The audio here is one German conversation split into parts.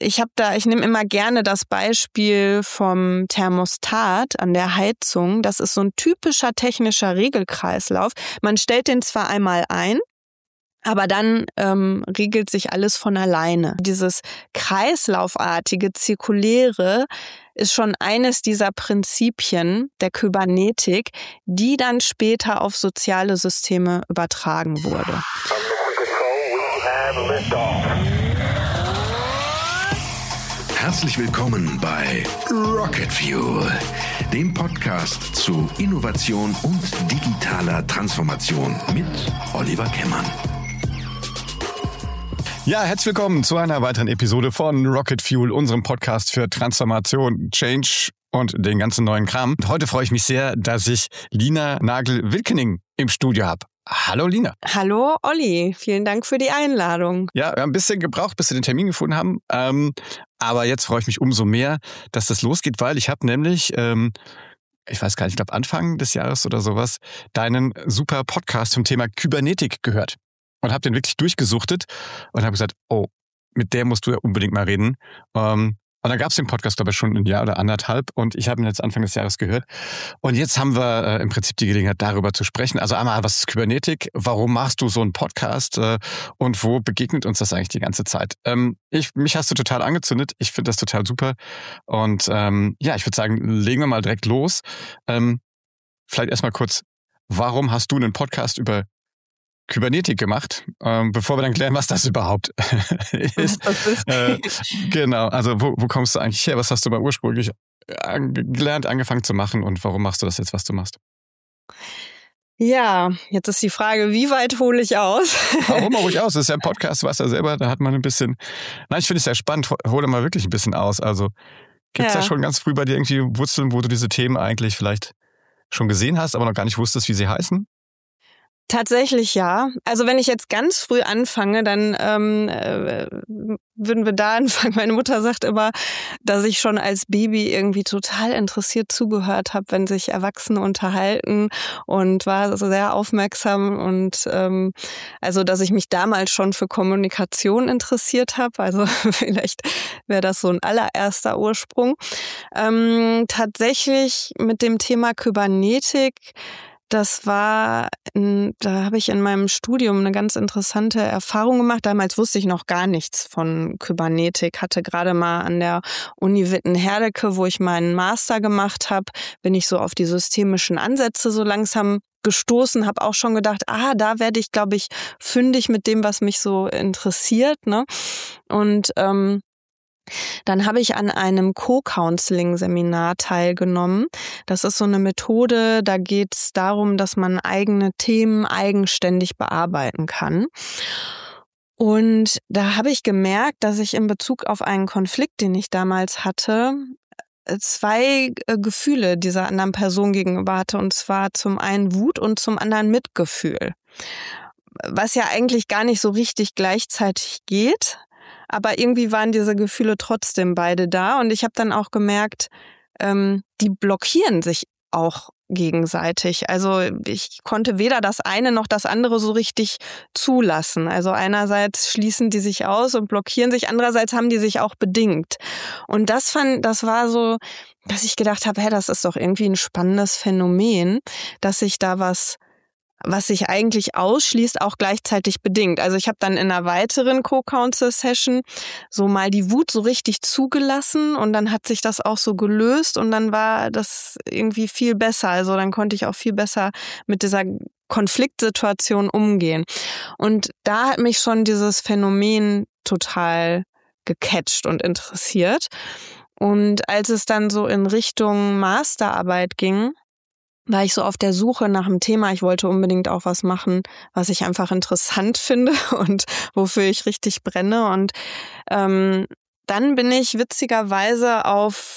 ich nehme immer gerne das Beispiel vom Thermostat an der Heizung. Das ist so ein typischer technischer Regelkreislauf. Man stellt den zwar einmal ein, aber dann regelt sich alles von alleine. Dieses kreislaufartige, zirkuläre ist schon eines dieser Prinzipien der Kybernetik, die dann später auf soziale Systeme übertragen wurde. Herzlich willkommen bei Rocket Fuel, dem Podcast zu Innovation und digitaler Transformation mit Oliver Kemmern. Ja, herzlich willkommen zu einer weiteren Episode von Rocket Fuel, unserem Podcast für Transformation, Change und den ganzen neuen Kram. Und heute freue ich mich sehr, dass ich Lina Nagel-Wilkening im Studio habe. Hallo Lina. Hallo Olli, vielen Dank für die Einladung. Ja, wir haben ein bisschen gebraucht, bis wir den Termin gefunden haben. Aber jetzt freue ich mich umso mehr, dass das losgeht, weil ich habe nämlich, ich weiß gar nicht, ich glaube Anfang des Jahres oder sowas, deinen super Podcast zum Thema Kybernetik gehört. Und habe den wirklich durchgesuchtet und habe gesagt, oh, mit der musst du ja unbedingt mal reden. Und dann gab es den Podcast, glaube ich, schon ein Jahr oder anderthalb. Und ich habe ihn jetzt Anfang des Jahres gehört. Und jetzt haben wir im Prinzip die Gelegenheit, darüber zu sprechen. Also einmal, was ist Kybernetik? Warum machst du so einen Podcast? Und wo begegnet uns das eigentlich die ganze Zeit? Mich hast du total angezündet. Ich finde das total super. Und ich würde sagen, legen wir mal direkt los. Vielleicht erstmal kurz, warum hast du einen Podcast über Kybernetik gemacht, bevor wir dann klären, was das überhaupt ist. Genau, also wo kommst du eigentlich her? Was hast du mal ursprünglich gelernt, angefangen zu machen und warum machst du das jetzt, was du machst? Ja, jetzt ist die Frage, wie weit hole ich aus? Hol mal ruhig aus, das ist ja ein Podcast, du weißt ja selber, da hat man ein bisschen, ich finde es sehr spannend, hole mal wirklich ein bisschen aus. Also gibt es ja schon ganz früh bei dir irgendwie Wurzeln, wo du diese Themen eigentlich vielleicht schon gesehen hast, aber noch gar nicht wusstest, wie sie heißen? Tatsächlich ja. Also wenn ich jetzt ganz früh anfange, dann würden wir da anfangen. Meine Mutter sagt immer, dass ich schon als Baby irgendwie total interessiert zugehört habe, wenn sich Erwachsene unterhalten und war so sehr aufmerksam und also dass ich mich damals schon für Kommunikation interessiert habe. Also vielleicht wäre das so ein allererster Ursprung. Tatsächlich mit dem Thema Kybernetik, da habe ich in meinem Studium eine ganz interessante Erfahrung gemacht. Damals wusste ich noch gar nichts von Kybernetik, hatte gerade mal an der Uni Witten-Herdecke, wo ich meinen Master gemacht habe, bin ich so auf die systemischen Ansätze so langsam gestoßen, habe auch schon gedacht, da werde ich, glaube ich, fündig mit dem, was mich so interessiert, ne? Und dann habe ich an einem Co-Counseling-Seminar teilgenommen. Das ist so eine Methode, da geht es darum, dass man eigene Themen eigenständig bearbeiten kann. Und da habe ich gemerkt, dass ich in Bezug auf einen Konflikt, den ich damals hatte, zwei Gefühle dieser anderen Person gegenüber hatte. Und zwar zum einen Wut und zum anderen Mitgefühl. Was ja eigentlich gar nicht so richtig gleichzeitig geht. Aber irgendwie waren diese Gefühle trotzdem beide da. Und ich habe dann auch gemerkt, die blockieren sich auch gegenseitig. Also ich konnte weder das eine noch das andere so richtig zulassen. Also einerseits schließen die sich aus und blockieren sich, andererseits haben die sich auch bedingt. Und das war so, dass ich gedacht habe, das ist doch irgendwie ein spannendes Phänomen, dass sich da was sich eigentlich ausschließt, auch gleichzeitig bedingt. Also ich habe dann in einer weiteren Co-Counsel-Session so mal die Wut so richtig zugelassen und dann hat sich das auch so gelöst und dann war das irgendwie viel besser. Also dann konnte ich auch viel besser mit dieser Konfliktsituation umgehen. Und da hat mich schon dieses Phänomen total gecatcht und interessiert. Und als es dann so in Richtung Masterarbeit ging, war ich so auf der Suche nach einem Thema. Ich wollte unbedingt auch was machen, was ich einfach interessant finde und wofür ich richtig brenne. Und dann bin ich witzigerweise auf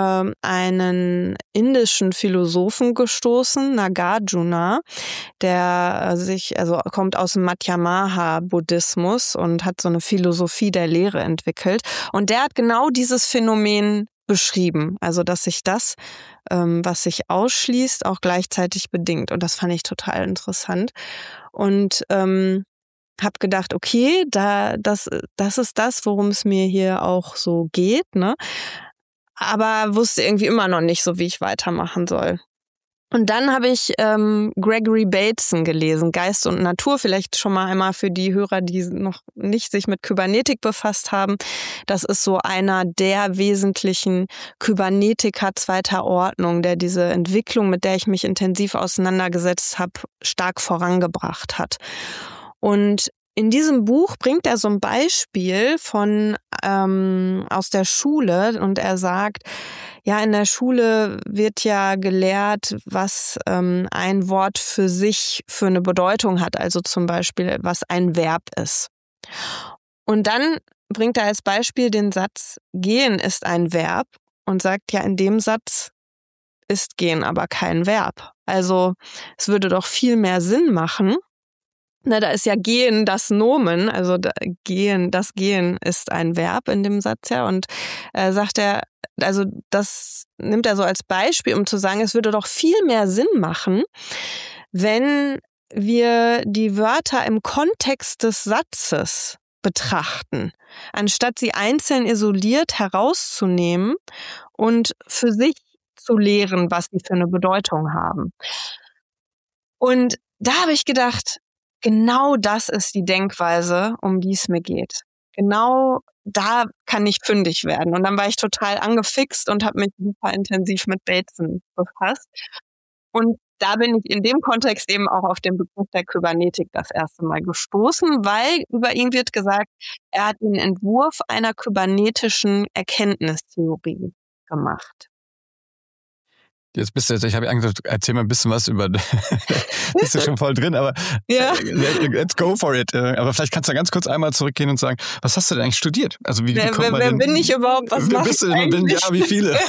einen indischen Philosophen gestoßen, Nagarjuna, der kommt aus dem Madhyamaka-Buddhismus und hat so eine Philosophie der Lehre entwickelt. Und der hat genau dieses Phänomen beschrieben. Also, dass sich das, was sich ausschließt, auch gleichzeitig bedingt. Und das fand ich total interessant. Und habe gedacht, okay, das ist das, worum es mir hier auch so geht, ne? Aber wusste irgendwie immer noch nicht so, wie ich weitermachen soll. Und dann habe ich Gregory Bateson gelesen, Geist und Natur, vielleicht schon mal einmal für die Hörer, die noch nicht sich mit Kybernetik befasst haben. Das ist so einer der wesentlichen Kybernetiker zweiter Ordnung, der diese Entwicklung, mit der ich mich intensiv auseinandergesetzt habe, stark vorangebracht hat. Und in diesem Buch bringt er so ein Beispiel von aus der Schule und er sagt, ja, in der Schule wird ja gelehrt, was ein Wort für sich für eine Bedeutung hat, also zum Beispiel, was ein Verb ist. Und dann bringt er als Beispiel den Satz, gehen ist ein Verb und sagt, ja, in dem Satz ist gehen aber kein Verb. Also es würde doch viel mehr Sinn machen. Na, da ist ja gehen das Nomen, also das Gehen ist ein Verb in dem Satz, ja. Und sagt er, also das nimmt er so als Beispiel, um zu sagen, es würde doch viel mehr Sinn machen, wenn wir die Wörter im Kontext des Satzes betrachten, anstatt sie einzeln isoliert herauszunehmen und für sich zu lehren, was sie für eine Bedeutung haben. Und da habe ich gedacht, genau das ist die Denkweise, um die es mir geht. Genau da kann ich fündig werden. Und dann war ich total angefixt und habe mich super intensiv mit Bateson befasst. Und da bin ich in dem Kontext eben auch auf den Begriff der Kybernetik das erste Mal gestoßen, weil über ihn wird gesagt, er hat den Entwurf einer kybernetischen Erkenntnistheorie gemacht. Jetzt ich habe gesagt, erzähl mal ein bisschen was über, bist du schon voll drin, aber ja. Let's go for it. Aber vielleicht kannst du ganz kurz einmal zurückgehen und sagen, was hast du denn eigentlich studiert? Also wie kommt man wer bin ich überhaupt? Was mache ich eigentlich? Ja, wie viele?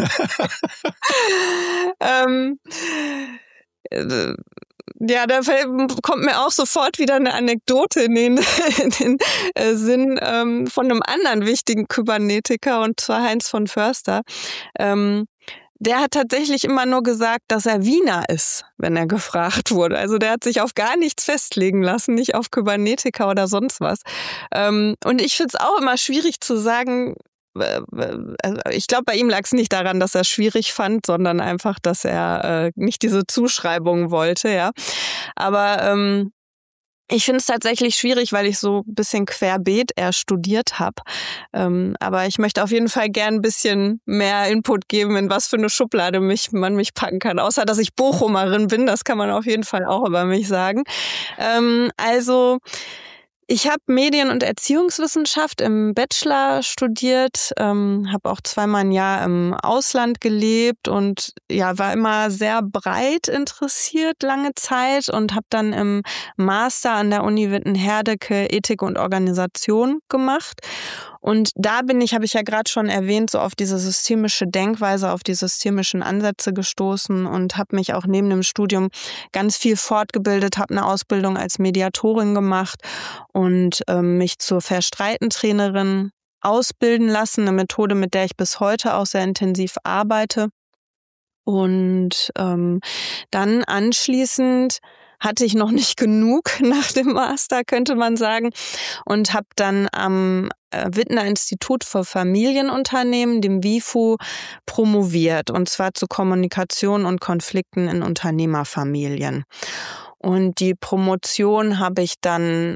Ja, da kommt mir auch sofort wieder eine Anekdote in den Sinn von einem anderen wichtigen Kybernetiker, und zwar Heinz von Förster. Der hat tatsächlich immer nur gesagt, dass er Wiener ist, wenn er gefragt wurde. Also der hat sich auf gar nichts festlegen lassen, nicht auf Kybernetiker oder sonst was. Und ich finde es auch immer schwierig zu sagen, ich glaube, bei ihm lag es nicht daran, dass er es schwierig fand, sondern einfach, dass er nicht diese Zuschreibung wollte, ja. Aber ich finde es tatsächlich schwierig, weil ich so ein bisschen querbeet eher studiert habe. Aber ich möchte auf jeden Fall gern ein bisschen mehr Input geben, in was für eine Schublade man mich packen kann. Außer, dass ich Bochumerin bin, das kann man auf jeden Fall auch über mich sagen. Also ich habe Medien- und Erziehungswissenschaft im Bachelor studiert, habe auch zweimal ein Jahr im Ausland gelebt und ja, war immer sehr breit interessiert lange Zeit und habe dann im Master an der Uni Witten-Herdecke Ethik und Organisation gemacht. Und da habe ich ja gerade schon erwähnt, so auf diese systemische Denkweise, auf die systemischen Ansätze gestoßen und habe mich auch neben dem Studium ganz viel fortgebildet, habe eine Ausbildung als Mediatorin gemacht und mich zur Verstreitentrainerin ausbilden lassen, eine Methode, mit der ich bis heute auch sehr intensiv arbeite. Und dann anschließend hatte ich noch nicht genug nach dem Master, könnte man sagen, und habe dann am Wittner Institut für Familienunternehmen, dem WIFU, promoviert, und zwar zu Kommunikation und Konflikten in Unternehmerfamilien. Und die Promotion habe ich dann,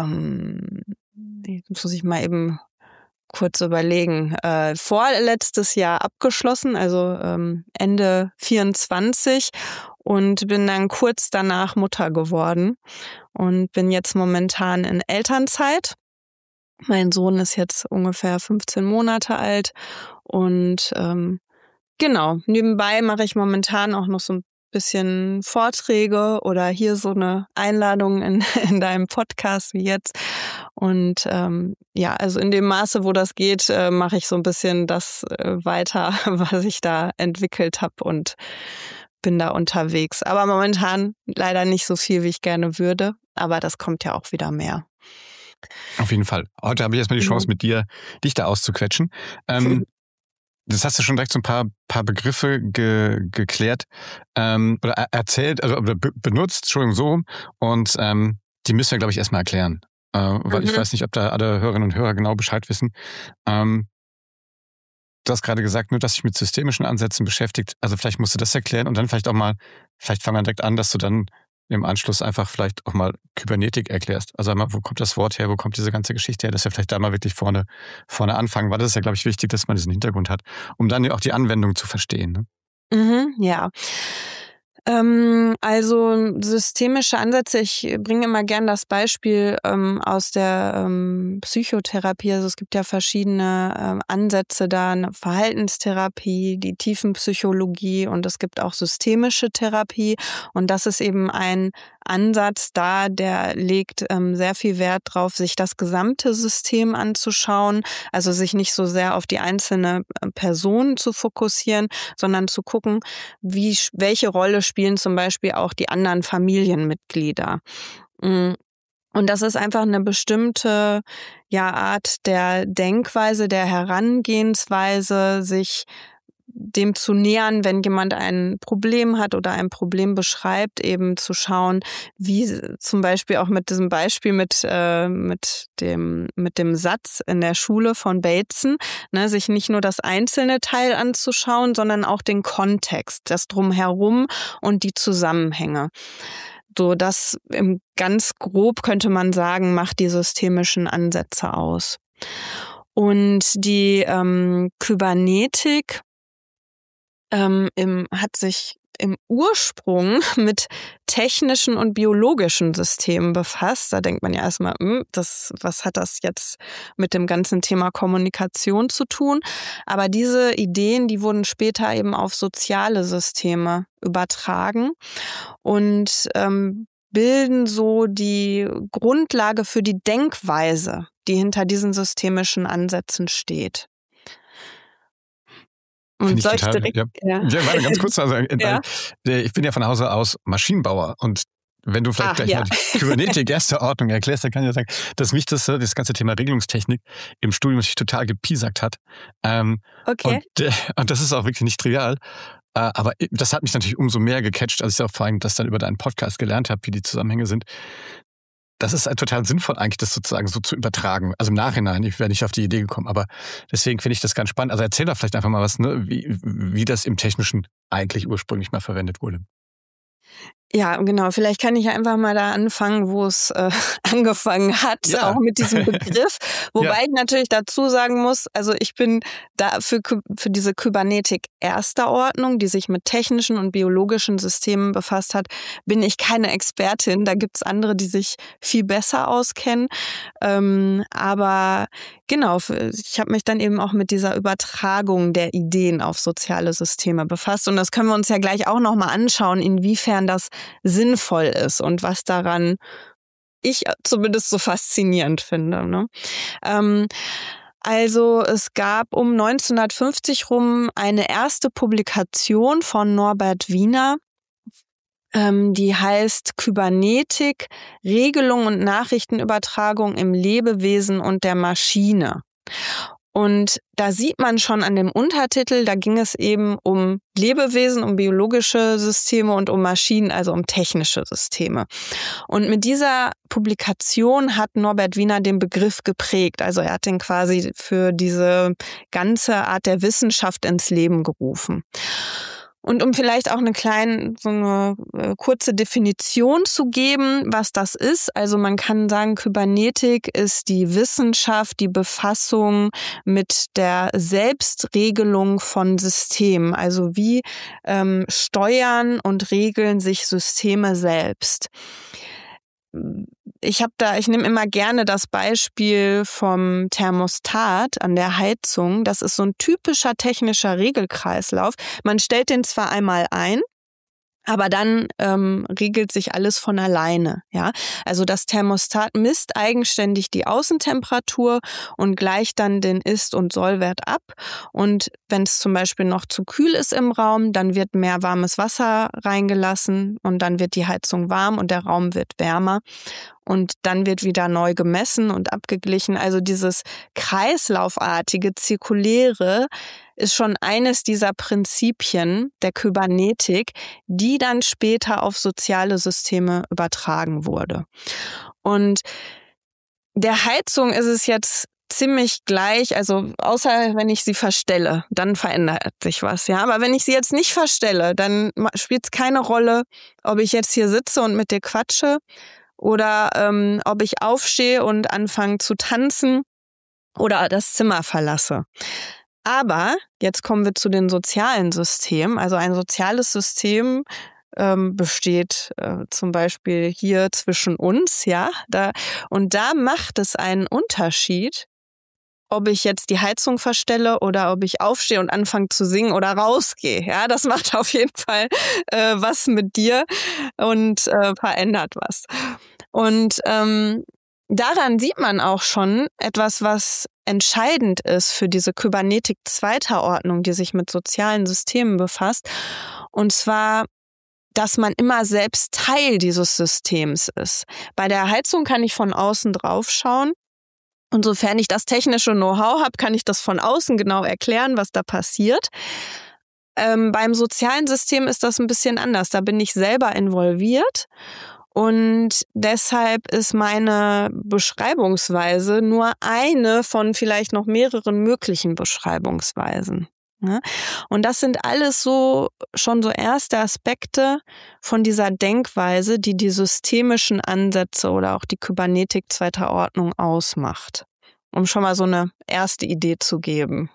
muss ich mal eben kurz überlegen, vorletztes Jahr abgeschlossen, also Ende 24, und bin dann kurz danach Mutter geworden und bin jetzt momentan in Elternzeit. Mein Sohn ist jetzt ungefähr 15 Monate alt und genau, nebenbei mache ich momentan auch noch so ein bisschen Vorträge oder hier so eine Einladung in deinem Podcast wie jetzt. Und ja, also in dem Maße, wo das geht, mache ich so ein bisschen das weiter, was ich da entwickelt habe, und bin da unterwegs. Aber momentan leider nicht so viel, wie ich gerne würde. Aber das kommt ja auch wieder mehr. Auf jeden Fall. Heute habe ich erstmal die Chance, mit dir dich da auszuquetschen. Das hast du schon direkt so ein paar Begriffe geklärt oder erzählt, also oder benutzt, Entschuldigung, so. Und die müssen wir, glaube ich, erstmal erklären. weil ich weiß nicht, ob da alle Hörerinnen und Hörer genau Bescheid wissen. Du hast gerade gesagt, nur dass sich mit systemischen Ansätzen beschäftigt. Also vielleicht musst du das erklären und dann vielleicht fangen wir direkt an, dass du dann im Anschluss einfach vielleicht auch mal Kybernetik erklärst. Also einmal, wo kommt das Wort her, wo kommt diese ganze Geschichte her, dass wir vielleicht da mal wirklich vorne anfangen, weil das ist ja, glaube ich, wichtig, dass man diesen Hintergrund hat, um dann auch die Anwendung zu verstehen. Ne? Ja. Also systemische Ansätze, ich bringe immer gern das Beispiel aus der Psychotherapie. Also es gibt ja verschiedene Ansätze da, eine Verhaltenstherapie, die Tiefenpsychologie und es gibt auch systemische Therapie. Und das ist eben ein Ansatz da, der legt sehr viel Wert drauf, sich das gesamte System anzuschauen, also sich nicht so sehr auf die einzelne Person zu fokussieren, sondern zu gucken, welche Rolle spielen zum Beispiel auch die anderen Familienmitglieder. Und das ist einfach eine bestimmte Art der Denkweise, der Herangehensweise, sich dem zu nähern, wenn jemand ein Problem hat oder ein Problem beschreibt, eben zu schauen, wie zum Beispiel auch mit diesem Beispiel mit dem Satz in der Schule von Bateson, ne, sich nicht nur das einzelne Teil anzuschauen, sondern auch den Kontext, das Drumherum und die Zusammenhänge. So, das im ganz grob könnte man sagen, macht die systemischen Ansätze aus. Und die Kybernetik hat sich im Ursprung mit technischen und biologischen Systemen befasst. Da denkt man ja erstmal, was hat das jetzt mit dem ganzen Thema Kommunikation zu tun? Aber diese Ideen, die wurden später eben auf soziale Systeme übertragen und bilden so die Grundlage für die Denkweise, die hinter diesen systemischen Ansätzen steht. Und soll ich direkt, warte, ganz kurz. Also, ja. Ich bin ja von Hause aus Maschinenbauer und wenn du vielleicht gleich mal die Kybernetik erster Ordnung erklärst, dann kann ich ja sagen, dass mich das ganze Thema Regelungstechnik im Studium sich total gepiesackt hat. Okay. Und das ist auch wirklich nicht trivial. Aber das hat mich natürlich umso mehr gecatcht, als ich auch vor allem das dann über deinen Podcast gelernt habe, wie die Zusammenhänge sind. Das ist total sinnvoll eigentlich, das sozusagen so zu übertragen. Also im Nachhinein, ich wäre nicht auf die Idee gekommen, aber deswegen finde ich das ganz spannend. Also erzähl doch vielleicht einfach mal was, ne, wie das im Technischen eigentlich ursprünglich mal verwendet wurde. Ja, genau. Vielleicht kann ich ja einfach mal da anfangen, wo es angefangen hat, auch mit diesem Begriff. Wobei ich natürlich dazu sagen muss, also ich bin da für diese Kybernetik erster Ordnung, die sich mit technischen und biologischen Systemen befasst hat, bin ich keine Expertin. Da gibt's andere, die sich viel besser auskennen. Aber genau, ich habe mich dann eben auch mit dieser Übertragung der Ideen auf soziale Systeme befasst. Und das können wir uns ja gleich auch nochmal anschauen, inwiefern das sinnvoll ist und was daran ich zumindest so faszinierend finde. Ne? Also es gab um 1950 rum eine erste Publikation von Norbert Wiener, die heißt Kybernetik, Regelung und Nachrichtenübertragung im Lebewesen und der Maschine. Und da sieht man schon an dem Untertitel, da ging es eben um Lebewesen, um biologische Systeme und um Maschinen, also um technische Systeme. Und mit dieser Publikation hat Norbert Wiener den Begriff geprägt. Also er hat den quasi für diese ganze Art der Wissenschaft ins Leben gerufen. Und um vielleicht auch so eine kurze Definition zu geben, was das ist. Also man kann sagen, Kybernetik ist die Wissenschaft, die Befassung mit der Selbstregelung von Systemen. Also wie steuern und regeln sich Systeme selbst. Ich nehme immer gerne das Beispiel vom Thermostat an der Heizung. Das ist so ein typischer technischer Regelkreislauf. Man stellt den zwar einmal ein, aber dann regelt sich alles von alleine. Ja, also das Thermostat misst eigenständig die Außentemperatur und gleicht dann den Ist- und Sollwert ab. Und wenn es zum Beispiel noch zu kühl ist im Raum, dann wird mehr warmes Wasser reingelassen und dann wird die Heizung warm und der Raum wird wärmer. Und dann wird wieder neu gemessen und abgeglichen. Also dieses kreislaufartige, zirkuläre ist schon eines dieser Prinzipien der Kybernetik, die dann später auf soziale Systeme übertragen wurde. Und der Heizung ist es jetzt ziemlich gleich, also außer wenn ich sie verstelle, dann verändert sich was, ja. Aber wenn ich sie jetzt nicht verstelle, dann spielt es keine Rolle, ob ich jetzt hier sitze und mit dir quatsche oder ob ich aufstehe und anfange zu tanzen oder das Zimmer verlasse. Aber jetzt kommen wir zu den sozialen Systemen. Also ein soziales System besteht zum Beispiel hier zwischen uns, ja. Und da macht es einen Unterschied, ob ich jetzt die Heizung verstelle oder ob ich aufstehe und anfange zu singen oder rausgehe. Ja, das macht auf jeden Fall was mit dir und verändert was. Und daran sieht man auch schon etwas, was entscheidend ist für diese Kybernetik zweiter Ordnung, die sich mit sozialen Systemen befasst. Und zwar, dass man immer selbst Teil dieses Systems ist. Bei der Heizung kann ich von außen drauf schauen. Und sofern ich das technische Know-how habe, kann ich das von außen genau erklären, was da passiert. Beim sozialen System ist das ein bisschen anders. Da bin ich selber involviert. Und deshalb ist meine Beschreibungsweise nur eine von vielleicht noch mehreren möglichen Beschreibungsweisen. Und das sind alles schon so erste Aspekte von dieser Denkweise, die die systemischen Ansätze oder auch die Kybernetik zweiter Ordnung ausmacht, um schon mal so eine erste Idee zu geben.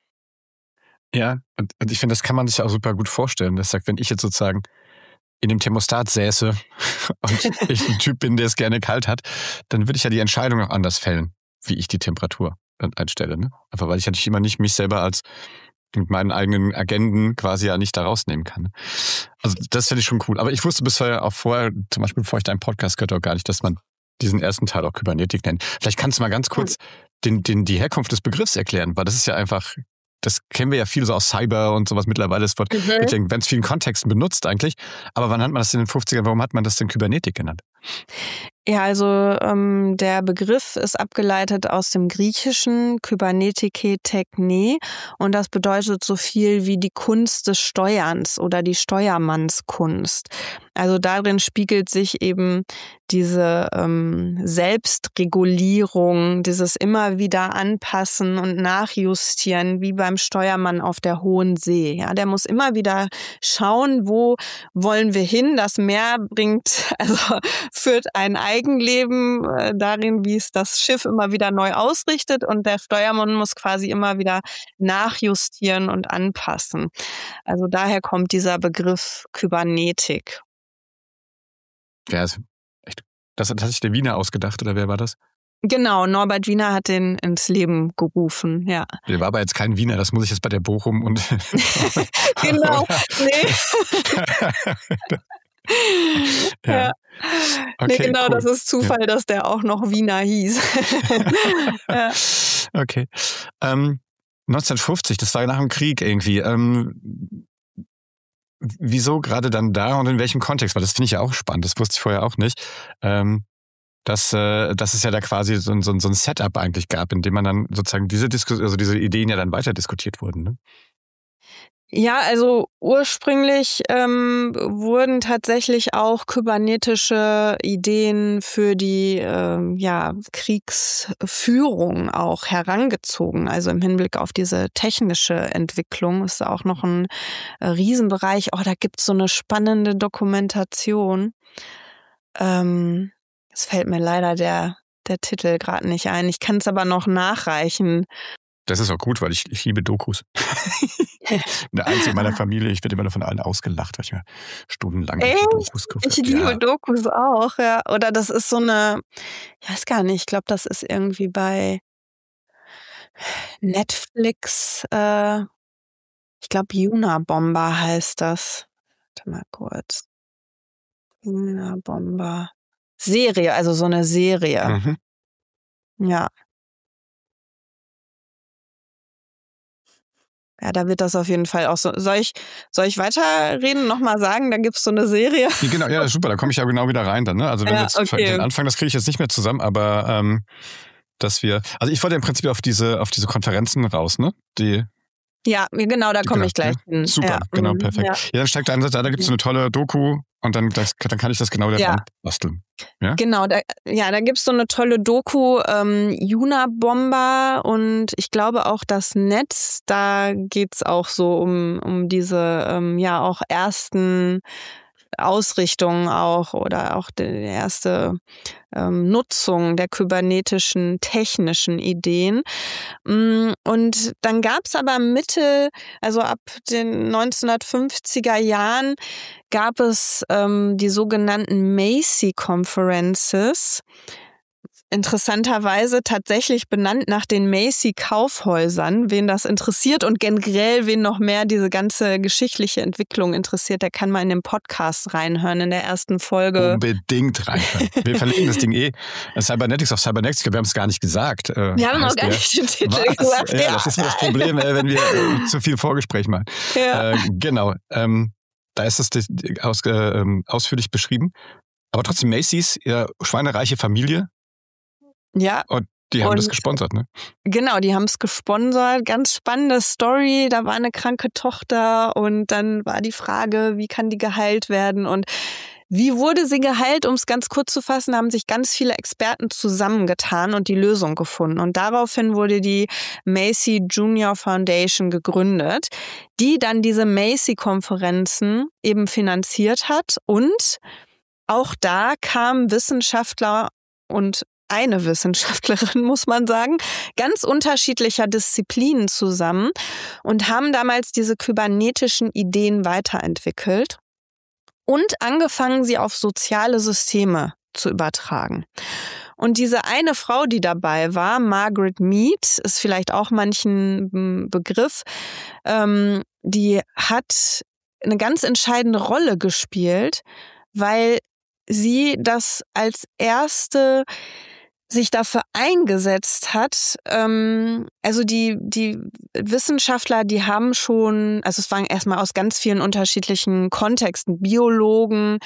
Ja, und ich finde, das kann man sich auch super gut vorstellen. Das sagt, wenn ich jetzt sozusagen in dem Thermostat säße und ich ein Typ bin, der es gerne kalt hat, dann würde ich ja die Entscheidung auch anders fällen, wie ich die Temperatur dann einstelle. Ne? Einfach weil ich natürlich immer nicht mich selber als mit meinen eigenen Agenden quasi ja nicht da rausnehmen kann. Also das finde ich schon cool. Aber ich wusste bisher auch vorher, zum Beispiel bevor ich deinen Podcast gehört habe, auch gar nicht, dass man diesen ersten Teil auch Kybernetik nennt. Vielleicht kannst du mal ganz kurz die Herkunft des Begriffs erklären, weil das ist ja einfach, das kennen wir ja viel so aus Cyber und sowas mittlerweile. Das wird in ganz vielen Kontexten benutzt eigentlich. Aber wann hat man das in den 50ern? Warum hat man das denn Kybernetik genannt? Ja, also der Begriff ist abgeleitet aus dem Griechischen Kybernetike Techne und das bedeutet so viel wie die Kunst des Steuerns oder die Steuermannskunst. Also darin spiegelt sich eben diese Selbstregulierung, dieses immer wieder anpassen und nachjustieren, wie beim Steuermann auf der hohen See. Ja, der muss immer wieder schauen, wo wollen wir hin. Das Meer führt ein Eigenleben darin, wie es das Schiff immer wieder neu ausrichtet und der Steuermann muss quasi immer wieder nachjustieren und anpassen. Also daher kommt dieser Begriff Kybernetik. Ja, echt. Das hat sich der Wiener ausgedacht, oder wer war das? Genau, Norbert Wiener hat den ins Leben gerufen, ja. Der war aber jetzt kein Wiener, das muss ich jetzt bei der Bochum und... Genau, nee. Ja. Okay, nee, genau, cool. Das ist Zufall, dass der auch noch Wiener hieß. Ja. Okay. 1950, das war nach dem Krieg irgendwie. Wieso gerade dann da und in welchem Kontext? Weil das finde ich ja auch spannend, das wusste ich vorher auch nicht. Dass es ja da quasi so ein Setup eigentlich gab, in dem man dann sozusagen diese Ideen ja dann weiter diskutiert wurden, ne? Ja, also ursprünglich wurden tatsächlich auch kybernetische Ideen für die Kriegsführung auch herangezogen. Also im Hinblick auf diese technische Entwicklung ist auch noch ein Riesenbereich. Oh, da gibt's so eine spannende Dokumentation. Es fällt mir leider der Titel gerade nicht ein. Ich kann es aber noch nachreichen. Das ist auch gut, weil ich liebe Dokus. Der Einzige in meiner Familie, ich werde immer von allen ausgelacht, weil ich mir stundenlang Dokus gucke. Ich liebe Dokus auch, ja. Oder das ist so eine, ich weiß gar nicht, ich glaube, das ist irgendwie bei Netflix, ich glaube, Unabomber heißt das. Warte mal kurz. Unabomber. Serie, also so eine Serie. Mhm. Ja. Ja, da wird das auf jeden Fall auch so. Soll ich weiterreden, nochmal sagen, da gibt's so eine Serie? Ja, genau, ja, super, da komme ich ja genau wieder rein dann, ne? Also wenn wir jetzt den Anfang, das kriege ich jetzt nicht mehr zusammen, aber also ich wollte im Prinzip auf diese Konferenzen raus, ne? Ja, genau, da komme ich gleich hin. Super, ja. genau, perfekt. Ja, dann steigt ein, da gibt es so eine tolle Doku, Und dann kann ich das genau da dran basteln. Ja? Genau, da gibt's so eine tolle Doku, Unabomber, und ich glaube auch das Netz, da geht's auch so um diese auch ersten Ausrichtungen auch oder auch die erste Nutzung der kybernetischen technischen Ideen. Und dann gab's aber also ab den 1950er Jahren gab es die sogenannten Macy Conferences. Interessanterweise tatsächlich benannt nach den Macy-Kaufhäusern. Wen das interessiert und generell wen noch mehr diese ganze geschichtliche Entwicklung interessiert, der kann mal in den Podcast reinhören in der ersten Folge. Unbedingt reinhören. Wir verlinken das Ding Cybernetics auf Cybernetics. Wir haben es gar nicht gesagt. Wir haben noch gar nicht den Titel gesagt. Ja, das ist das Problem, wenn wir zu viel Vorgespräch machen. Ja. Genau. Da ist das ausführlich beschrieben. Aber trotzdem Macy's, ja, schweinereiche Familie. Ja. Und die haben das gesponsert, ne? Genau, die haben es gesponsert. Ganz spannende Story. Da war eine kranke Tochter und dann war die Frage, wie kann die geheilt werden? Und wie wurde sie geheilt? Um es ganz kurz zu fassen, haben sich ganz viele Experten zusammengetan und die Lösung gefunden. Und daraufhin wurde die Macy Junior Foundation gegründet, die dann diese Macy-Konferenzen eben finanziert hat. Und auch da kamen Wissenschaftler und eine Wissenschaftlerin, muss man sagen, ganz unterschiedlicher Disziplinen zusammen und haben damals diese kybernetischen Ideen weiterentwickelt und angefangen, sie auf soziale Systeme zu übertragen. Und diese eine Frau, die dabei war, Margaret Mead, ist vielleicht auch manchen Begriff, die hat eine ganz entscheidende Rolle gespielt, weil sie das als erste sich dafür eingesetzt hat, also die Wissenschaftler, die haben schon, also es waren erstmal aus ganz vielen unterschiedlichen Kontexten, Biologen,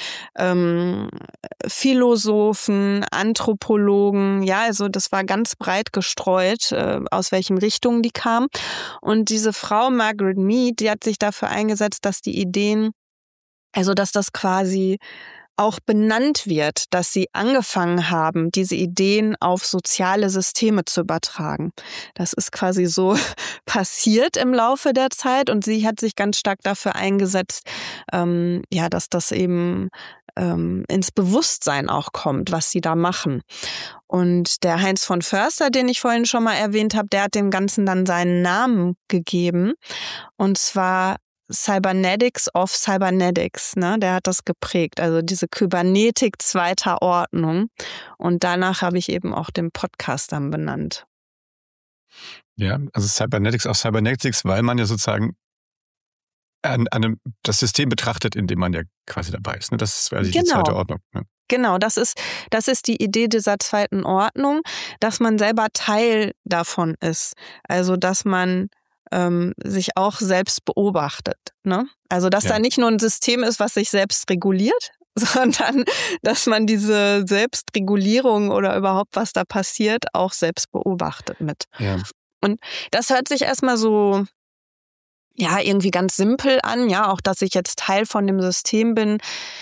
Philosophen, Anthropologen, ja, also das war ganz breit gestreut, aus welchen Richtungen die kamen. Und diese Frau Margaret Mead, die hat sich dafür eingesetzt, dass die Ideen, also dass das quasi auch benannt wird, dass sie angefangen haben, diese Ideen auf soziale Systeme zu übertragen. Das ist quasi so passiert im Laufe der Zeit und sie hat sich ganz stark dafür eingesetzt, dass das eben ins Bewusstsein auch kommt, was sie da machen. Und der Heinz von Förster, den ich vorhin schon mal erwähnt habe, der hat dem Ganzen dann seinen Namen gegeben, und zwar Cybernetics of Cybernetics, ne? Der hat das geprägt, also diese Kybernetik zweiter Ordnung. Und danach habe ich eben auch den Podcast dann benannt. Ja, also Cybernetics of Cybernetics, weil man ja sozusagen das System betrachtet, in dem man ja quasi dabei ist. Ne? Das ist quasi die zweite Ordnung. Ne? Genau, das ist die Idee dieser zweiten Ordnung, dass man selber Teil davon ist. Also, dass man sich auch selbst beobachtet. Ne? Also, dass da nicht nur ein System ist, was sich selbst reguliert, sondern dass man diese Selbstregulierung oder überhaupt, was da passiert, auch selbst beobachtet mit. Ja. Und das hört sich erstmal so, ja, irgendwie ganz simpel an, ja, auch dass ich jetzt Teil von dem System bin.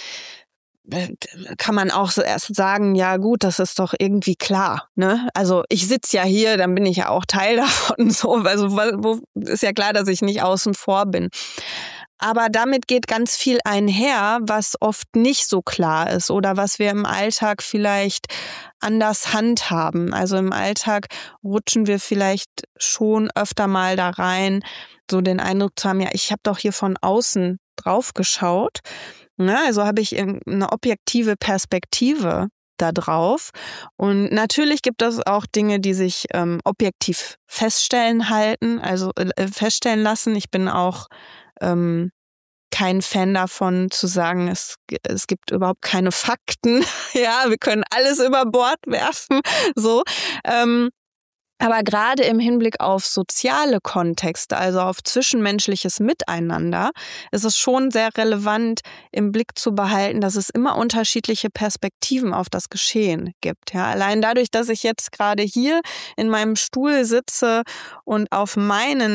Kann man auch so erst sagen, ja gut, das ist doch irgendwie klar, ne? Also ich sitze ja hier, dann bin ich ja auch Teil davon, so, also ist ja klar, dass ich nicht außen vor bin. Aber damit geht ganz viel einher, was oft nicht so klar ist oder was wir im Alltag vielleicht anders handhaben. Also im Alltag rutschen wir vielleicht schon öfter mal da rein, so den Eindruck zu haben, ja, ich habe doch hier von außen drauf geschaut. Ja, also habe ich eine objektive Perspektive da drauf. Und natürlich gibt es auch Dinge, die sich objektiv feststellen lassen. Ich bin auch kein Fan davon zu sagen, es gibt überhaupt keine Fakten. Ja, wir können alles über Bord werfen. So. Aber gerade im Hinblick auf soziale Kontexte, also auf zwischenmenschliches Miteinander, ist es schon sehr relevant, im Blick zu behalten, dass es immer unterschiedliche Perspektiven auf das Geschehen gibt. Ja, allein dadurch, dass ich jetzt gerade hier in meinem Stuhl sitze und auf meinen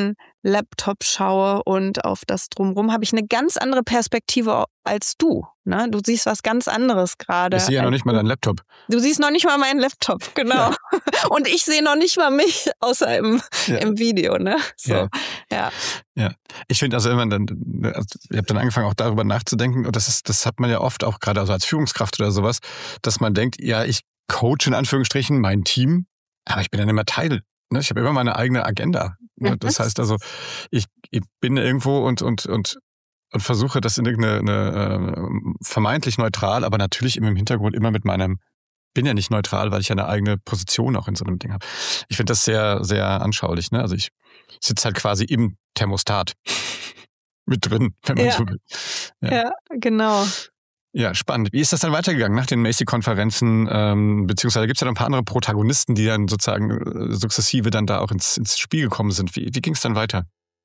Laptop schaue und auf das Drumherum, habe ich eine ganz andere Perspektive als du. Ne? Du siehst was ganz anderes gerade. Ich sehe ja noch nicht mal deinen Laptop. Du siehst noch nicht mal meinen Laptop, genau. Ja. Und ich sehe noch nicht mal mich, außer im Video. Ne? So, ja. Ich finde also immer, ich habe dann angefangen auch darüber nachzudenken, und das hat man ja oft auch gerade also als Führungskraft oder sowas, dass man denkt, ja, ich coache in Anführungsstrichen mein Team, aber ich bin dann immer Teil. Ne? Ich habe immer meine eigene Agenda. Ne? Das heißt also, ich bin irgendwo und versuche das in irgendeine vermeintlich neutral, aber natürlich im Hintergrund immer mit meinem, bin ja nicht neutral, weil ich ja eine eigene Position auch in so einem Ding habe. Ich finde das sehr, sehr anschaulich. Ne? Also ich sitze halt quasi im Thermostat mit drin, wenn man so will. Ja, genau. Ja, spannend. Wie ist das dann weitergegangen nach den Macy-Konferenzen? Beziehungsweise gibt es ja noch ein paar andere Protagonisten, die dann sozusagen sukzessive dann da auch ins Spiel gekommen sind. Wie ging es dann weiter?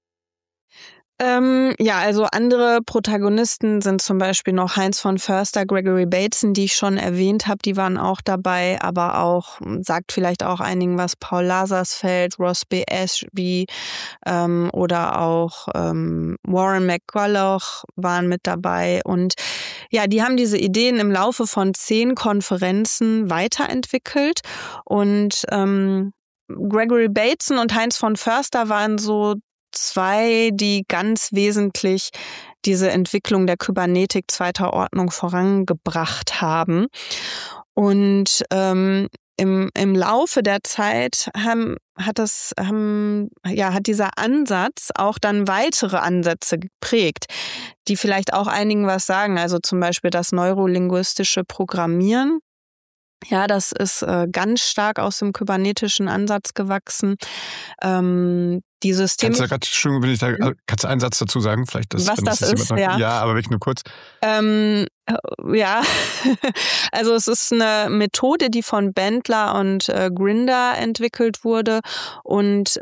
Also andere Protagonisten sind zum Beispiel noch Heinz von Förster, Gregory Bateson, die ich schon erwähnt habe, die waren auch dabei, aber auch, sagt vielleicht auch einigen was, Paul Lazarsfeld, Ross B. Ashby oder auch Warren McCulloch waren mit dabei. Und ja, die haben diese Ideen im Laufe von 10 Konferenzen weiterentwickelt. Und Gregory Bateson und Heinz von Förster waren so 2, die ganz wesentlich diese Entwicklung der Kybernetik 2. Ordnung vorangebracht haben. Und im Laufe der Zeit hat dieser Ansatz auch dann weitere Ansätze geprägt, die vielleicht auch einigen was sagen. Also zum Beispiel das neurolinguistische Programmieren. Ja, das ist ganz stark aus dem kybernetischen Ansatz gewachsen. Die Systeme. Kannst du einen Satz dazu sagen? Vielleicht was das ist, ja. Ja, aber wirklich nur kurz. Ja, also es ist eine Methode, die von Bandler und Grinder entwickelt wurde und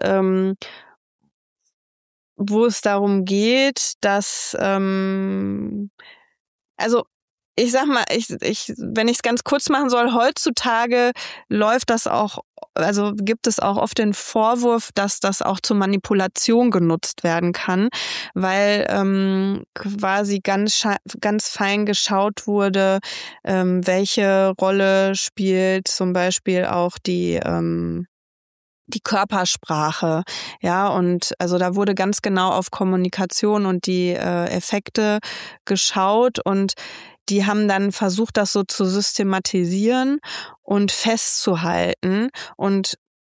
wo es darum geht, dass ich sag mal, wenn ich es ganz kurz machen soll, heutzutage läuft das auch, also gibt es auch oft den Vorwurf, dass das auch zur Manipulation genutzt werden kann, weil quasi ganz fein geschaut wurde, welche Rolle spielt zum Beispiel auch die Körpersprache, ja, und also da wurde ganz genau auf Kommunikation und die Effekte geschaut und die haben dann versucht, das so zu systematisieren und festzuhalten und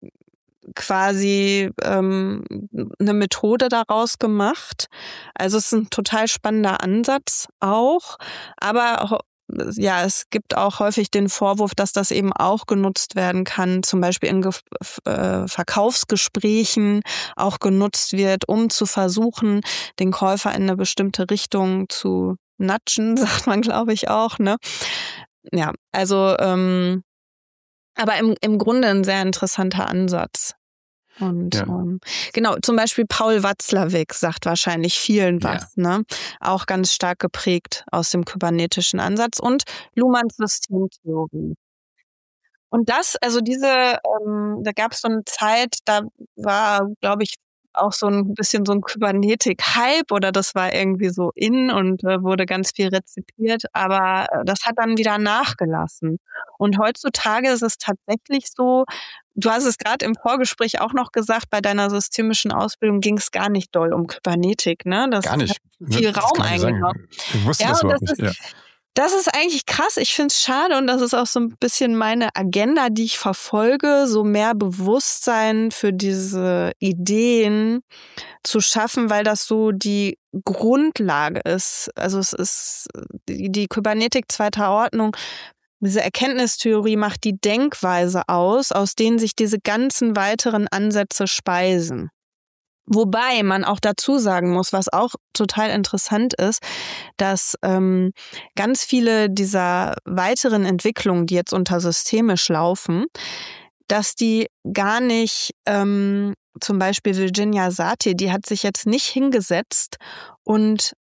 quasi eine Methode daraus gemacht. Also es ist ein total spannender Ansatz auch, aber ja, es gibt auch häufig den Vorwurf, dass das eben auch genutzt werden kann, zum Beispiel in Verkaufsgesprächen auch genutzt wird, um zu versuchen, den Käufer in eine bestimmte Richtung zu nudgen, sagt man, glaube ich, auch, ne? Ja, also aber im Grunde ein sehr interessanter Ansatz. Und genau, zum Beispiel Paul Watzlawick sagt wahrscheinlich vielen was, ne? Auch ganz stark geprägt aus dem kybernetischen Ansatz und Luhmanns Systemtheorie. Und das, also da gab es so eine Zeit, da war, glaube ich, auch so ein bisschen so ein Kybernetik-Hype oder das war irgendwie so in und wurde ganz viel rezipiert, aber das hat dann wieder nachgelassen. Und heutzutage ist es tatsächlich so, du hast es gerade im Vorgespräch auch noch gesagt, bei deiner systemischen Ausbildung ging es gar nicht doll um Kybernetik, ne? Das gar nicht. Hat viel Raum eingenommen. Ich wusste das überhaupt nicht. Ja. Das ist eigentlich krass. Ich finde es schade und das ist auch so ein bisschen meine Agenda, die ich verfolge, so mehr Bewusstsein für diese Ideen zu schaffen, weil das so die Grundlage ist. Also es ist die Kybernetik 2. Ordnung. Diese Erkenntnistheorie macht die Denkweise aus denen sich diese ganzen weiteren Ansätze speisen. Wobei man auch dazu sagen muss, was auch total interessant ist, dass ganz viele dieser weiteren Entwicklungen, die jetzt unter systemisch laufen, dass die gar nicht, zum Beispiel Virginia Satir, die hat sich jetzt nicht hingesetzt und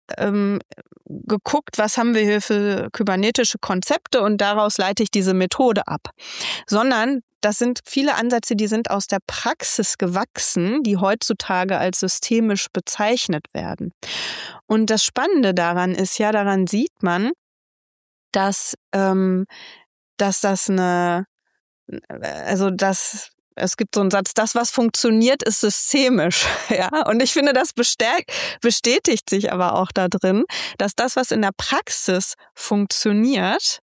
geguckt, was haben wir hier für kybernetische Konzepte und daraus leite ich diese Methode ab. Sondern das sind viele Ansätze, die sind aus der Praxis gewachsen, die heutzutage als systemisch bezeichnet werden. Und das Spannende daran ist ja, daran sieht man, dass es gibt so einen Satz, das, was funktioniert, ist systemisch. Ja? Und ich finde, das bestätigt sich aber auch da drin, dass das, was in der Praxis funktioniert,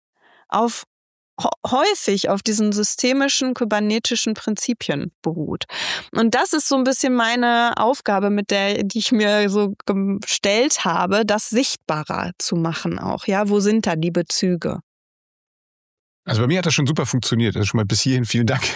häufig auf diesen systemischen kybernetischen Prinzipien beruht. Und das ist so ein bisschen meine Aufgabe, die ich mir so gestellt habe, das sichtbarer zu machen auch. Ja, wo sind da die Bezüge? Also bei mir hat das schon super funktioniert. Also schon mal bis hierhin vielen Dank.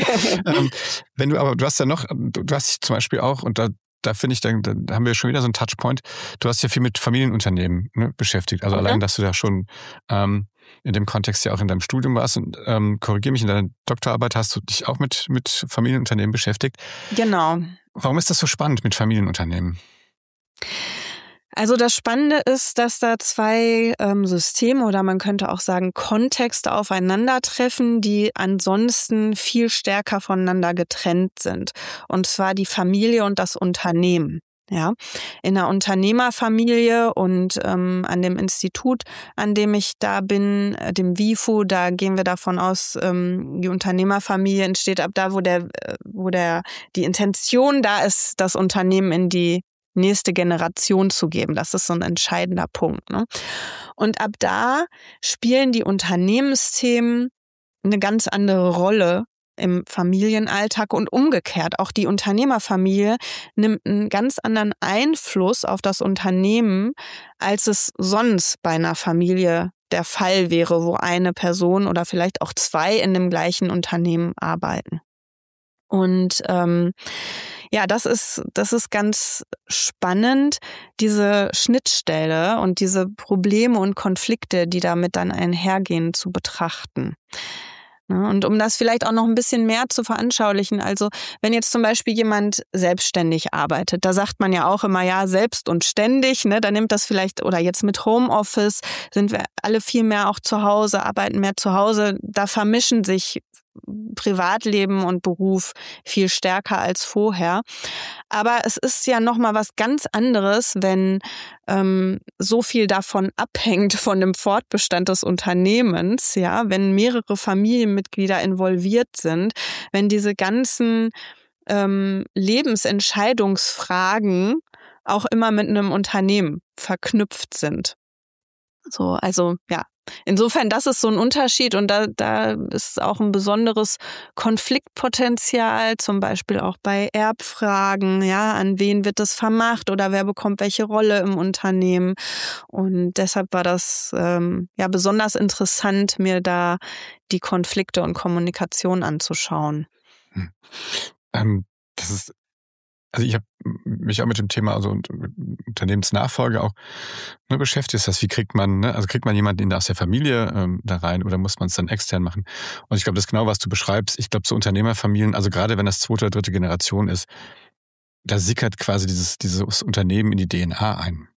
Du hast dich zum Beispiel auch, und da finde ich, da haben wir schon wieder so einen Touchpoint. Du hast ja viel mit Familienunternehmen beschäftigt. Also allein, dass du da schon in dem Kontext ja auch in deinem Studium warst und korrigiere mich, in deiner Doktorarbeit hast du dich auch mit Familienunternehmen beschäftigt. Genau. Warum ist das so spannend mit Familienunternehmen? Also das Spannende ist, dass da zwei Systeme oder man könnte auch sagen Kontexte aufeinandertreffen, die ansonsten viel stärker voneinander getrennt sind. Und zwar die Familie und das Unternehmen. Ja, in der Unternehmerfamilie und an dem Institut, an dem ich da bin, dem WIFU, da gehen wir davon aus, die Unternehmerfamilie entsteht ab da, wo die Intention da ist, das Unternehmen in die nächste Generation zu geben. Das ist so ein entscheidender Punkt. Ne? Und ab da spielen die Unternehmensthemen eine ganz andere Rolle im Familienalltag und umgekehrt. Auch die Unternehmerfamilie nimmt einen ganz anderen Einfluss auf das Unternehmen, als es sonst bei einer Familie der Fall wäre, wo eine Person oder vielleicht auch zwei in dem gleichen Unternehmen arbeiten. Und das ist ganz spannend, diese Schnittstelle und diese Probleme und Konflikte, die damit dann einhergehen, zu betrachten. Und um das vielleicht auch noch ein bisschen mehr zu veranschaulichen, also wenn jetzt zum Beispiel jemand selbstständig arbeitet, da sagt man ja auch immer, ja, selbst und ständig, ne, dann nimmt das vielleicht, oder jetzt mit Homeoffice sind wir alle viel mehr auch zu Hause, arbeiten mehr zu Hause, da vermischen sich Privatleben und Beruf viel stärker als vorher. Aber es ist ja nochmal was ganz anderes, wenn so viel davon abhängt von dem Fortbestand des Unternehmens, ja, wenn mehrere Familienmitglieder involviert sind, wenn diese ganzen Lebensentscheidungsfragen auch immer mit einem Unternehmen verknüpft sind. So, also ja. Insofern, das ist so ein Unterschied und da ist auch ein besonderes Konfliktpotenzial, zum Beispiel auch bei Erbfragen, ja, an wen wird das vermacht oder wer bekommt welche Rolle im Unternehmen. Und deshalb war das besonders interessant, mir da die Konflikte und Kommunikation anzuschauen. Ich habe mich auch mit dem Thema, also Unternehmensnachfolge auch beschäftigt. Das heißt, wie kriegt man jemanden aus der Familie da rein oder muss man es dann extern machen? Und ich glaube, das ist genau, was du beschreibst. Ich glaube, so Unternehmerfamilien, also gerade wenn das zweite oder dritte Generation ist, da sickert quasi dieses Unternehmen in die DNA ein.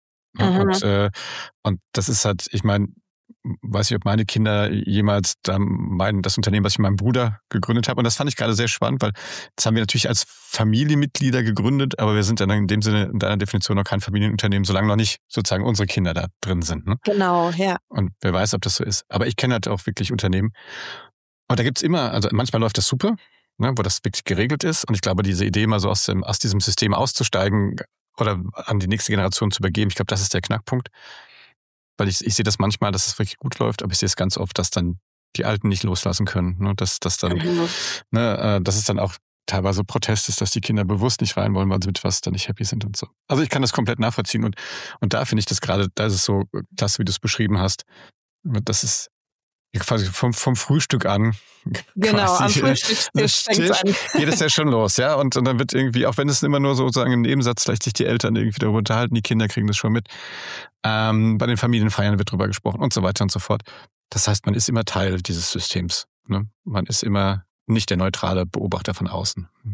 Und das ist halt, ich meine, weiß nicht, ob meine Kinder jemals das Unternehmen, was ich mit meinem Bruder gegründet habe. Und das fand ich gerade sehr spannend, weil das haben wir natürlich als Familienmitglieder gegründet, aber wir sind dann in dem Sinne, in deiner Definition noch kein Familienunternehmen, solange noch nicht sozusagen unsere Kinder da drin sind. Ne? Genau, ja. Und wer weiß, ob das so ist. Aber ich kenne halt auch wirklich Unternehmen. Und da gibt's immer, also manchmal läuft das super, ne, wo das wirklich geregelt ist. Und ich glaube, diese Idee, mal so aus diesem System auszusteigen oder an die nächste Generation zu übergeben, ich glaube, das ist der Knackpunkt. Weil ich sehe das manchmal, dass es wirklich gut läuft, aber ich sehe es ganz oft, dass dann die Alten nicht loslassen können. Ne? Dass es dann auch teilweise Protest ist, dass die Kinder bewusst nicht rein wollen, weil sie mit was dann nicht happy sind und so. Also ich kann das komplett nachvollziehen und da finde ich das gerade, da ist es so klasse, wie du es beschrieben hast. Das ist quasi vom Frühstück an. Genau, am Frühstückstisch fängt an. Geht es ja schon los, ja. Und dann wird irgendwie, auch wenn es immer nur sozusagen im Nebensatz vielleicht sich die Eltern irgendwie darüber unterhalten, die Kinder kriegen das schon mit. Bei den Familienfeiern wird drüber gesprochen und so weiter und so fort. Das heißt, man ist immer Teil dieses Systems. Ne? Man ist immer nicht der neutrale Beobachter von außen.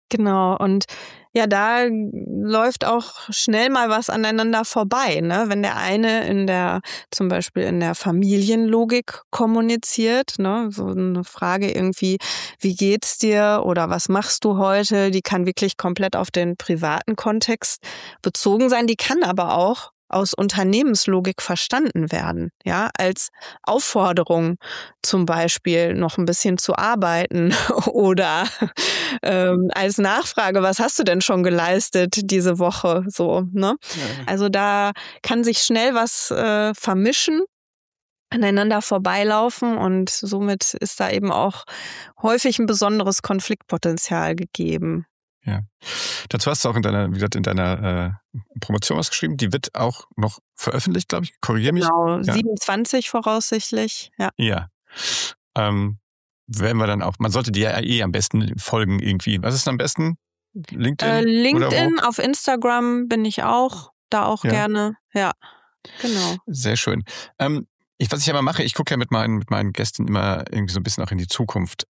Genau. Und ja, da läuft auch schnell mal was aneinander vorbei, ne? Wenn der eine zum Beispiel in der Familienlogik kommuniziert, ne? So eine Frage irgendwie, wie geht's dir oder was machst du heute? Die kann wirklich komplett auf den privaten Kontext bezogen sein. Die kann aber auch aus Unternehmenslogik verstanden werden, ja, als Aufforderung zum Beispiel noch ein bisschen zu arbeiten oder als Nachfrage, was hast du denn schon geleistet diese Woche, so, ne? Ja. Also da kann sich schnell was vermischen, aneinander vorbeilaufen und somit ist da eben auch häufig ein besonderes Konfliktpotenzial gegeben. Ja. Dazu hast du auch in deiner Promotion was geschrieben. Die wird auch noch veröffentlicht, glaube ich. Korrigiere mich. Genau, Ja. 27 voraussichtlich, ja. Ja. Werden wir dann auch, man sollte dir ja am besten folgen irgendwie. Was ist am besten? LinkedIn? LinkedIn, auf Instagram bin ich auch, da auch Ja. gerne. Ja, genau. Sehr schön. Was ich aber mache, ich gucke ja mit meinen Gästen immer irgendwie so ein bisschen auch in die Zukunft.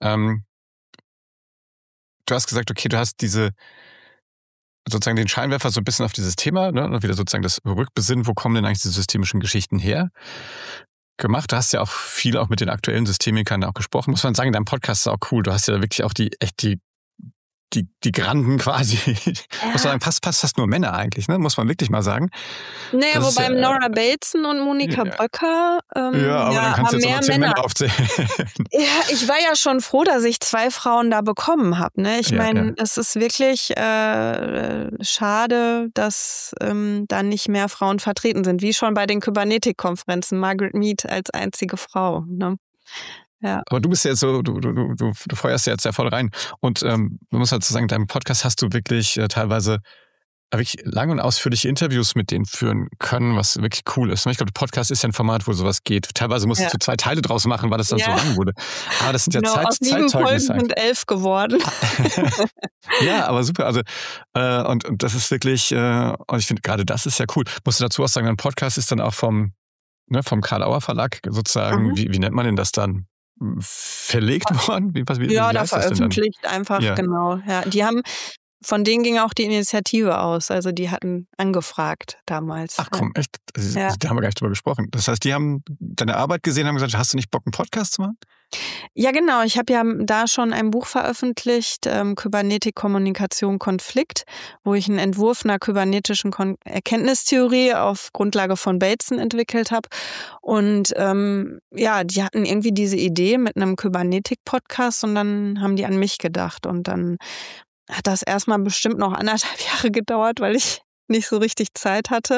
Du hast gesagt, okay, du hast sozusagen den Scheinwerfer so ein bisschen auf dieses Thema, ne, und wieder sozusagen das Rückbesinnen, wo kommen denn eigentlich die systemischen Geschichten her, gemacht. Du hast ja auch viel auch mit den aktuellen Systemikern auch gesprochen. Muss man sagen, dein Podcast ist auch cool. Du hast ja wirklich auch die Granden quasi. Ja. Muss man sagen, fast nur Männer eigentlich, ne? Muss man wirklich mal sagen. Naja, Das wobei ist, Nora Bateson und Monika Bröcker, ja, aber dann kannst du jetzt mehr noch 10 Männer. Männer aufzählen. Ja, ich war ja schon froh, dass ich 2 Frauen da bekommen habe. Ne? Ich meine, es ist wirklich schade, dass da nicht mehr Frauen vertreten sind, wie schon bei den Kybernetik-Konferenzen. Margaret Mead als einzige Frau. Ne? Ja. Aber du bist ja so, du feuerst ja jetzt ja voll rein. Und man muss halt so sagen, in deinem Podcast hast du wirklich teilweise wirklich lange und ausführliche Interviews mit denen führen können, was wirklich cool ist. Ich glaube, der Podcast ist ja ein Format, wo sowas geht. Teilweise musstest du 2 Teile draus machen, weil das dann so lang wurde. Aber das sind ja aus 7 Folgen Zeitzeugnisse. sind 11 geworden. Ja, aber super. Also und das ist wirklich, und ich finde gerade das ist ja cool. Musst du dazu auch sagen, dein Podcast ist dann auch vom Karl Auer Verlag sozusagen, wie nennt man denn das dann? Verlegt worden? Wie Ja, da heißt das denn dann? veröffentlicht einfach, genau. Ja, von denen ging auch die Initiative aus. Also die hatten angefragt damals. Ach komm, echt? Ja. Da haben wir gar nicht drüber gesprochen. Das heißt, die haben deine Arbeit gesehen und haben gesagt, hast du nicht Bock, einen Podcast zu machen? Ja, genau. Ich habe ja da schon ein Buch veröffentlicht, Kybernetik, Kommunikation, Konflikt, wo ich einen Entwurf einer kybernetischen Erkenntnistheorie auf Grundlage von Bateson entwickelt habe. Und die hatten irgendwie diese Idee mit einem Kybernetik-Podcast und dann haben die an mich gedacht. Und dann hat das erstmal bestimmt noch 1,5 Jahre gedauert, weil ich nicht so richtig Zeit hatte.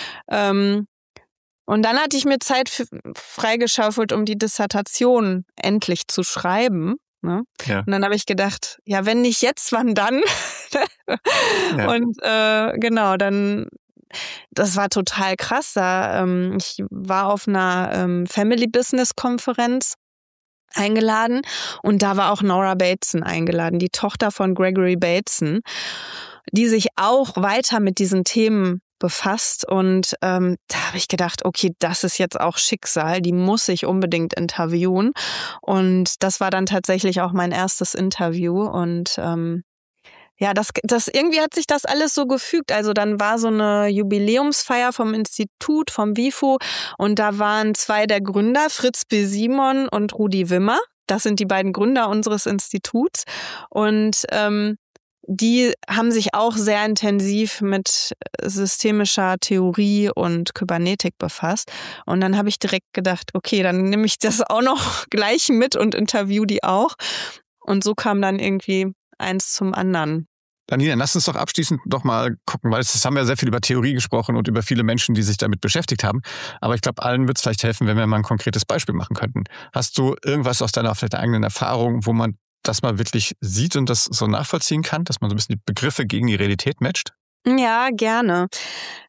Und dann hatte ich mir Zeit freigeschaufelt, um die Dissertation endlich zu schreiben. Ne? Ja. Und dann habe ich gedacht, ja, wenn nicht jetzt, wann dann? Ja. Und dann, das war total krass. Ich war auf einer Family Business Konferenz eingeladen und da war auch Nora Bateson eingeladen, die Tochter von Gregory Bateson, die sich auch weiter mit diesen Themen befasst und da habe ich gedacht, okay, das ist jetzt auch Schicksal, die muss ich unbedingt interviewen und das war dann tatsächlich auch mein erstes Interview und das irgendwie hat sich das alles so gefügt. Also dann war so eine Jubiläumsfeier vom Institut, vom WIFO und da waren 2 der Gründer, Fritz B. Simon und Rudi Wimmer. Das sind die beiden Gründer unseres Instituts und die haben sich auch sehr intensiv mit systemischer Theorie und Kybernetik befasst. Und dann habe ich direkt gedacht, okay, dann nehme ich das auch noch gleich mit und interview die auch. Und so kam dann irgendwie eins zum anderen. Daniela, lass uns doch abschließend noch mal gucken, weil jetzt haben wir sehr viel über Theorie gesprochen und über viele Menschen, die sich damit beschäftigt haben. Aber ich glaube, allen wird es vielleicht helfen, wenn wir mal ein konkretes Beispiel machen könnten. Hast du irgendwas aus deiner vielleicht eigenen Erfahrung, wo man das mal wirklich sieht und das so nachvollziehen kann, dass man so ein bisschen die Begriffe gegen die Realität matcht? Ja, gerne.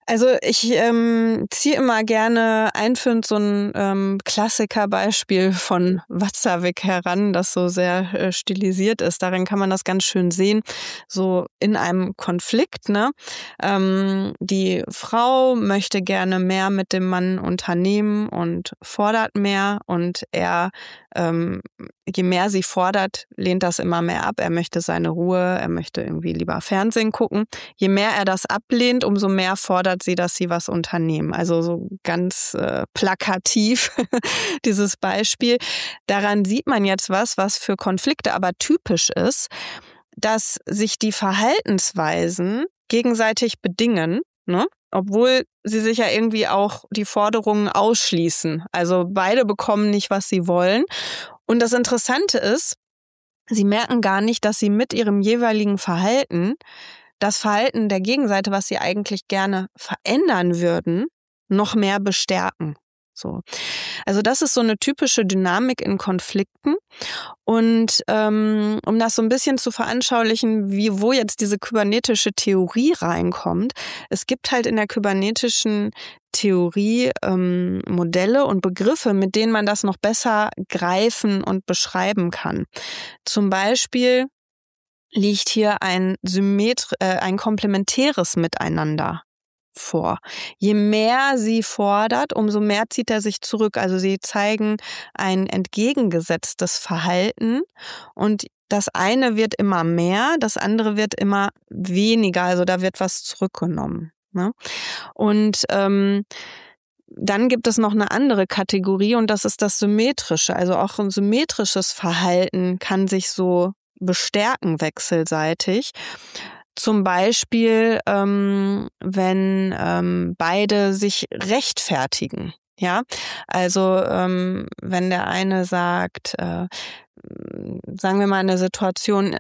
Also ich ziehe immer gerne einführend so ein Klassikerbeispiel von Watzlawick heran, das so sehr stilisiert ist. Darin kann man das ganz schön sehen, so in einem Konflikt, ne? Die Frau möchte gerne mehr mit dem Mann unternehmen und fordert mehr, und er, je mehr sie fordert, lehnt das immer mehr ab. Er möchte seine Ruhe, er möchte irgendwie lieber Fernsehen gucken. Je mehr er das ablehnt, umso mehr fordert sie, dass sie was unternehmen. Also so ganz plakativ dieses Beispiel. Daran sieht man jetzt was für Konflikte aber typisch ist, dass sich die Verhaltensweisen gegenseitig bedingen, ne? Obwohl sie sich ja irgendwie auch die Forderungen ausschließen. Also beide bekommen nicht, was sie wollen. Und das Interessante ist, sie merken gar nicht, dass sie mit ihrem jeweiligen Verhalten das Verhalten der Gegenseite, was sie eigentlich gerne verändern würden, noch mehr bestärken. So. Also das ist so eine typische Dynamik in Konflikten. Und um das so ein bisschen zu veranschaulichen, wo jetzt diese kybernetische Theorie reinkommt, es gibt halt in der kybernetischen Theorie Modelle und Begriffe, mit denen man das noch besser greifen und beschreiben kann. Zum Beispiel liegt hier ein komplementäres Miteinander vor. Je mehr sie fordert, umso mehr zieht er sich zurück. Also sie zeigen ein entgegengesetztes Verhalten, und das eine wird immer mehr, das andere wird immer weniger. Also da wird was zurückgenommen, ne? Und dann gibt es noch eine andere Kategorie, und das ist das Symmetrische. Also auch ein symmetrisches Verhalten kann sich so bestärken wechselseitig. Zum Beispiel, wenn beide sich rechtfertigen. Ja, also wenn der eine sagt, sagen wir mal eine Situation,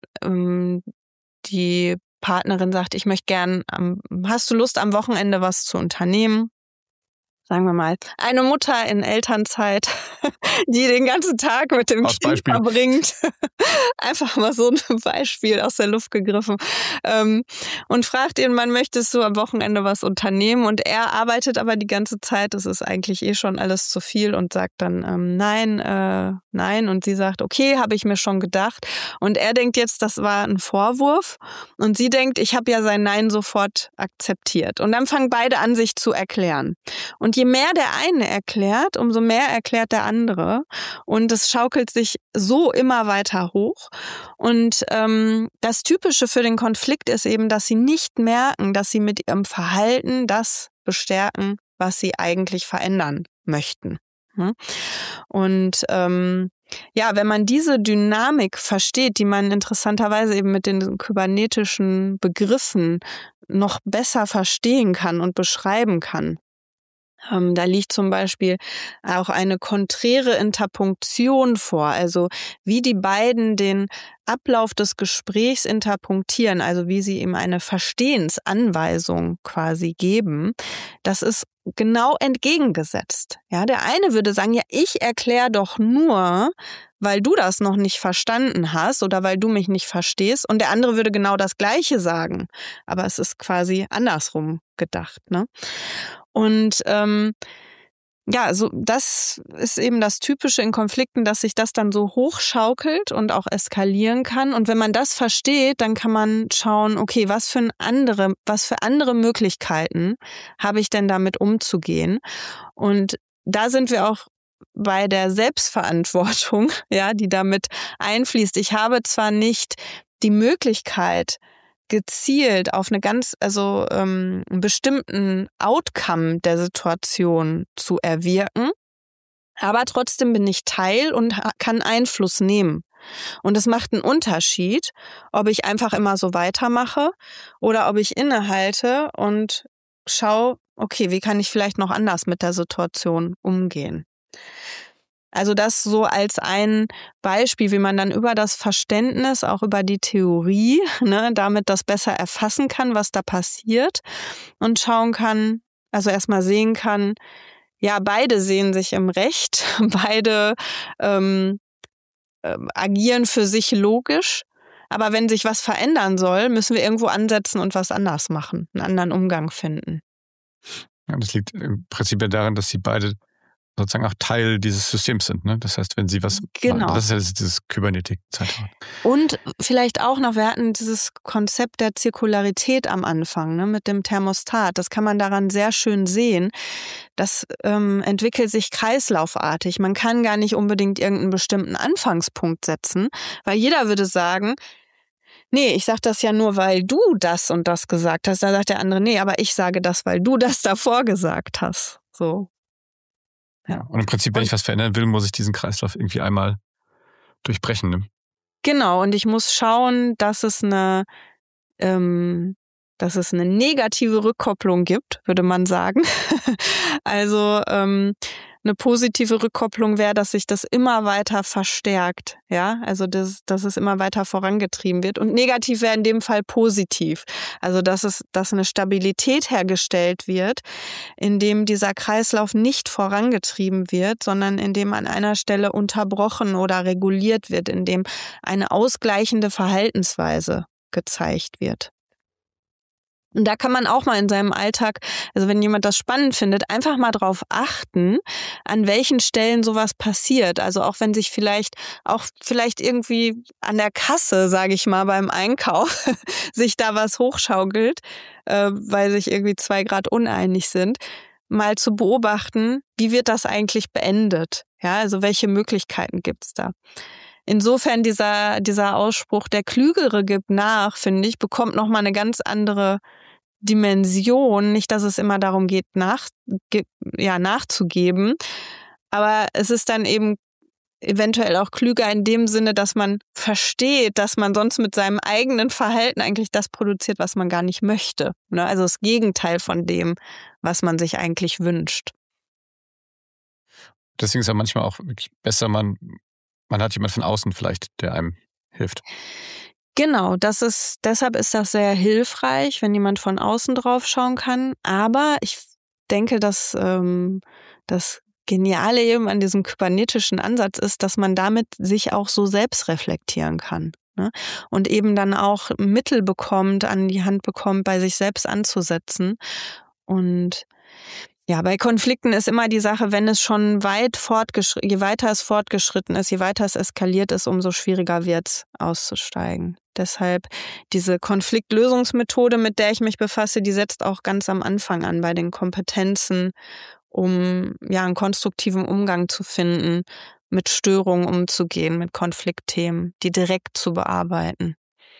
die Partnerin sagt, ich möchte gern, hast du Lust am Wochenende was zu unternehmen? Sagen wir mal, eine Mutter in Elternzeit, die den ganzen Tag mit dem Kind verbringt. Einfach mal so ein Beispiel aus der Luft gegriffen. Und fragt ihren Mann, möchtest du am Wochenende was unternehmen? Und er arbeitet aber die ganze Zeit, das ist eigentlich eh schon alles zu viel, und sagt dann nein. Und sie sagt, okay, habe ich mir schon gedacht. Und er denkt jetzt, das war ein Vorwurf. Und sie denkt, ich habe ja sein Nein sofort akzeptiert. Und dann fangen beide an, sich zu erklären. Und je mehr der eine erklärt, umso mehr erklärt der andere. Und es schaukelt sich so immer weiter hoch. Und das Typische für den Konflikt ist eben, dass sie nicht merken, dass sie mit ihrem Verhalten das bestärken, was sie eigentlich verändern möchten. Und wenn man diese Dynamik versteht, die man interessanterweise eben mit den kybernetischen Begriffen noch besser verstehen kann und beschreiben kann, da liegt zum Beispiel auch eine konträre Interpunktion vor, also wie die beiden den Ablauf des Gesprächs interpunktieren, also wie sie ihm eine Verstehensanweisung quasi geben. Das ist genau entgegengesetzt. Ja, der eine würde sagen, ja, ich erkläre doch nur, weil du das noch nicht verstanden hast oder weil du mich nicht verstehst. Und der andere würde genau das Gleiche sagen. Aber es ist quasi andersrum gedacht, ne? Und so das ist eben das Typische in Konflikten, dass sich das dann so hochschaukelt und auch eskalieren kann. Und wenn man das versteht, dann kann man schauen, okay, was für andere Möglichkeiten habe ich denn damit umzugehen? Und da sind wir auch bei der Selbstverantwortung, ja, die damit einfließt. Ich habe zwar nicht die Möglichkeit, gezielt auf einen bestimmten Outcome der Situation zu erwirken, aber trotzdem bin ich Teil und kann Einfluss nehmen. Und es macht einen Unterschied, ob ich einfach immer so weitermache oder ob ich innehalte und schaue, okay, wie kann ich vielleicht noch anders mit der Situation umgehen? Also das so als ein Beispiel, wie man dann über das Verständnis, auch über die Theorie, ne, damit das besser erfassen kann, was da passiert, und schauen kann, also erstmal sehen kann, ja, beide sehen sich im Recht, beide agieren für sich logisch, aber wenn sich was verändern soll, müssen wir irgendwo ansetzen und was anders machen, einen anderen Umgang finden. Ja, das liegt im Prinzip ja daran, dass sie beide sozusagen auch Teil dieses Systems sind. Ne? Das heißt, wenn sie was machen, das ist ja dieses Kybernetik-Zeitraum. Und vielleicht auch noch, wir hatten dieses Konzept der Zirkularität am Anfang, ne, mit dem Thermostat. Das kann man daran sehr schön sehen. Das entwickelt sich kreislaufartig. Man kann gar nicht unbedingt irgendeinen bestimmten Anfangspunkt setzen, weil jeder würde sagen, nee, ich sag das ja nur, weil du das und das gesagt hast. Da sagt der andere, nee, aber ich sage das, weil du das davor gesagt hast. So. Ja. Und im Prinzip, wenn ich was verändern will, muss ich diesen Kreislauf irgendwie einmal durchbrechen. Ne? Genau, und ich muss schauen, dass es eine negative Rückkopplung gibt, würde man sagen. Also eine positive Rückkopplung wäre, dass sich das immer weiter verstärkt, ja, also dass es immer weiter vorangetrieben wird. Und negativ wäre in dem Fall positiv, also dass eine Stabilität hergestellt wird, indem dieser Kreislauf nicht vorangetrieben wird, sondern indem an einer Stelle unterbrochen oder reguliert wird, indem eine ausgleichende Verhaltensweise gezeigt wird. Und da kann man auch mal in seinem Alltag, also wenn jemand das spannend findet, einfach mal drauf achten, an welchen Stellen sowas passiert. Also auch wenn sich vielleicht irgendwie an der Kasse, sage ich mal, beim Einkauf sich da was hochschaukelt, weil sich irgendwie 2 Grad uneinig sind, mal zu beobachten, wie wird das eigentlich beendet? Ja, also welche Möglichkeiten gibt's da? Insofern dieser Ausspruch, der Klügere gibt nach, finde ich, bekommt nochmal eine ganz andere Dimension. Nicht, dass es immer darum geht, nachzugeben, aber es ist dann eben eventuell auch klüger in dem Sinne, dass man versteht, dass man sonst mit seinem eigenen Verhalten eigentlich das produziert, was man gar nicht möchte. Ne? Also das Gegenteil von dem, was man sich eigentlich wünscht. Deswegen ist ja manchmal auch wirklich besser, man hat jemand von außen vielleicht, der einem hilft. Genau, deshalb ist das sehr hilfreich, wenn jemand von außen drauf schauen kann. Aber ich denke, dass das Geniale eben an diesem kybernetischen Ansatz ist, dass man damit sich auch so selbst reflektieren kann, ne? Und eben dann auch Mittel an die Hand bekommt, bei sich selbst anzusetzen. Und ja, bei Konflikten ist immer die Sache, wenn es schon je weiter es fortgeschritten ist, je weiter es eskaliert ist, umso schwieriger wird es auszusteigen. Deshalb diese Konfliktlösungsmethode, mit der ich mich befasse, die setzt auch ganz am Anfang an bei den Kompetenzen, um einen konstruktiven Umgang zu finden, mit Störungen umzugehen, mit Konfliktthemen, die direkt zu bearbeiten.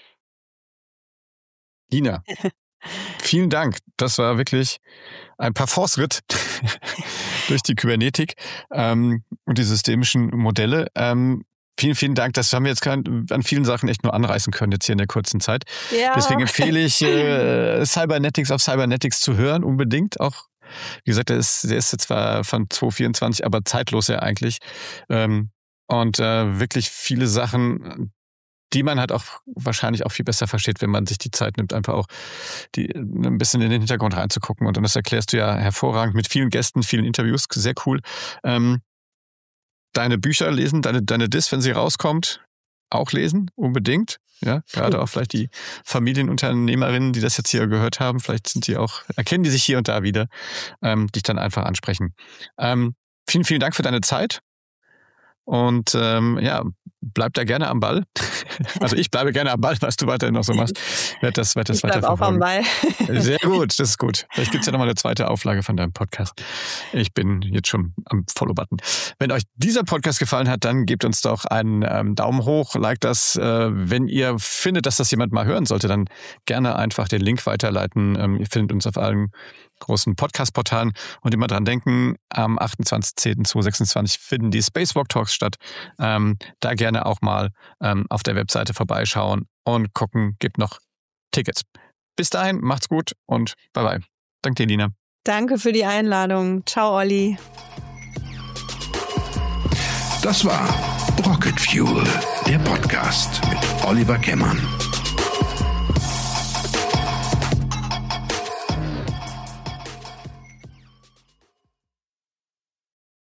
Lina, vielen Dank. Das war wirklich ein Parforce-Ritt durch die Kybernetik und die systemischen Modelle. Vielen, vielen Dank. Das haben wir jetzt an vielen Sachen echt nur anreißen können jetzt hier in der kurzen Zeit. Ja. Deswegen empfehle ich Cybernetics auf Cybernetics zu hören, unbedingt. Auch, wie gesagt, der ist jetzt zwar von 2024, aber zeitlos ja eigentlich. Und wirklich viele Sachen, die man halt auch wahrscheinlich auch viel besser versteht, wenn man sich die Zeit nimmt, einfach auch ein bisschen in den Hintergrund reinzugucken. Und das erklärst du ja hervorragend mit vielen Gästen, vielen Interviews, sehr cool. Deine Bücher lesen, deine Dis, wenn sie rauskommt, auch lesen, unbedingt. Ja, gerade auch vielleicht die Familienunternehmerinnen, die das jetzt hier gehört haben, vielleicht erkennen die sich hier und da wieder, dich dann einfach ansprechen. Vielen, vielen Dank für deine Zeit. Und bleib da gerne am Ball. Also ich bleibe gerne am Ball, was du weiterhin noch so machst. Ich bleib auch am Ball. Sehr gut, das ist gut. Vielleicht gibt es ja nochmal eine zweite Auflage von deinem Podcast. Ich bin jetzt schon am Follow-Button. Wenn euch dieser Podcast gefallen hat, dann gebt uns doch einen Daumen hoch, liked das. Wenn ihr findet, dass das jemand mal hören sollte, dann gerne einfach den Link weiterleiten. Ihr findet uns auf allen großen Podcast-Portalen und immer dran denken, am 28.10.2026 finden die Spacewalk Talks statt. Da gerne auch mal auf der Webseite vorbeischauen und gucken, gibt noch Tickets. Bis dahin, macht's gut und bye bye. Danke dir, Lina. Danke für die Einladung. Ciao, Olli. Das war Rocket Fuel, der Podcast mit Oliver Kemmern.